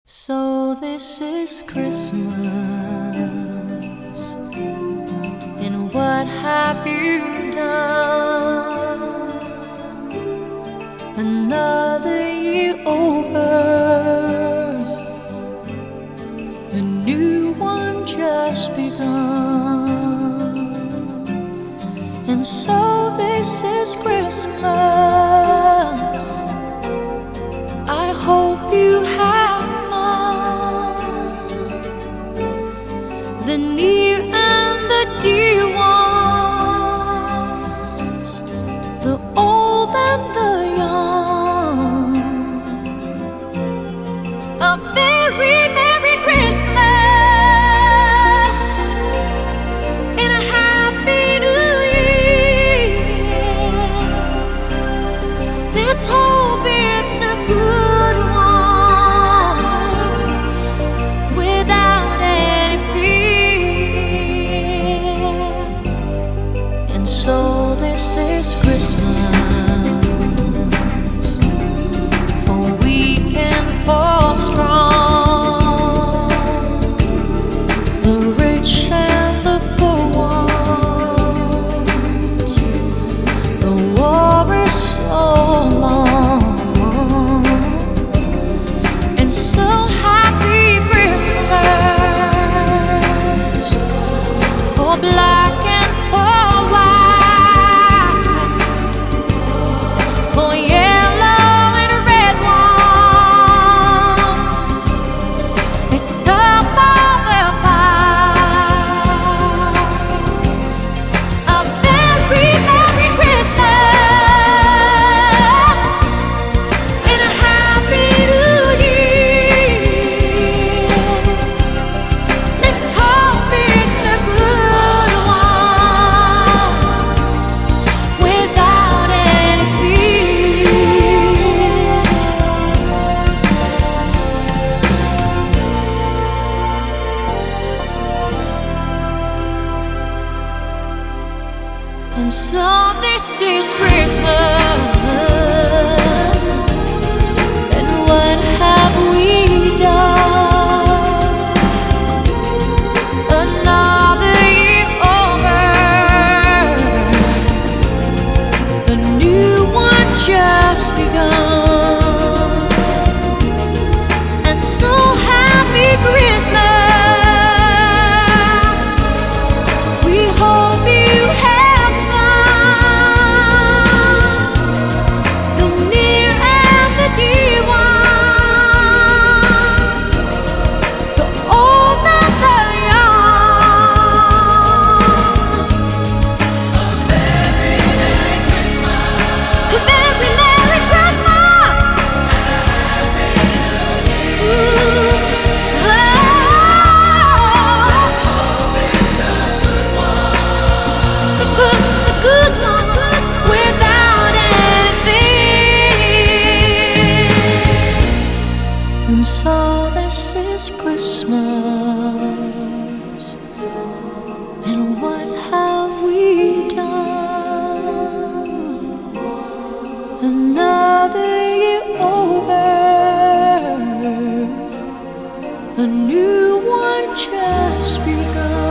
So this is Christmas, and what have you done? Another year over, a new one just begun. And so this is Christmas. I hope you have the near and the dear ones, the old and the young. A very Merry Christmas and a Happy New Year. Let's hope it's a good one without any fear. And so this is Christmas, for weak and for strong, the rich and the poor ones. The war is so long, and so happy Christmas for black and for white, for yellow and red ones. Let's stop all the fight. A very Merry Christmas and a Happy New Year. Let's hope it's a good one without any fear. And so this is Christmas, and what have we done? Another year over, a new one just begun. And so happy Christmas, we hope you have fun. The near and the dear ones, the old and the young. A very Merry Christmas. Ooh, oh. It's a good one without anything. And so this is Christmas, and what have we done? Another year over, a new one just begun.